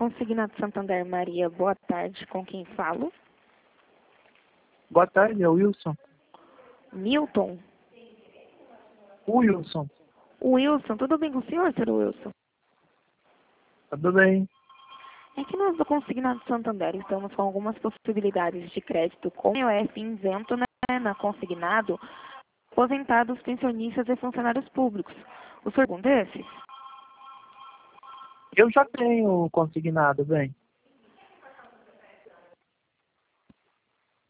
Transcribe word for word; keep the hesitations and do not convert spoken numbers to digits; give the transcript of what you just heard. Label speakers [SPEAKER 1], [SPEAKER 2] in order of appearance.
[SPEAKER 1] Consignado Santander Maria, boa tarde. Com quem falo?
[SPEAKER 2] Boa tarde, é o Wilson.
[SPEAKER 1] Milton?
[SPEAKER 2] O Wilson.
[SPEAKER 1] Wilson, tudo bem com o senhor, senhor Wilson?
[SPEAKER 2] Tudo bem?
[SPEAKER 1] É que nós do Consignado Santander estamos com algumas possibilidades de crédito com o I O F isento, né, na Consignado, aposentados, pensionistas e funcionários públicos. O senhor é um desses?
[SPEAKER 2] Eu já tenho consignado, bem.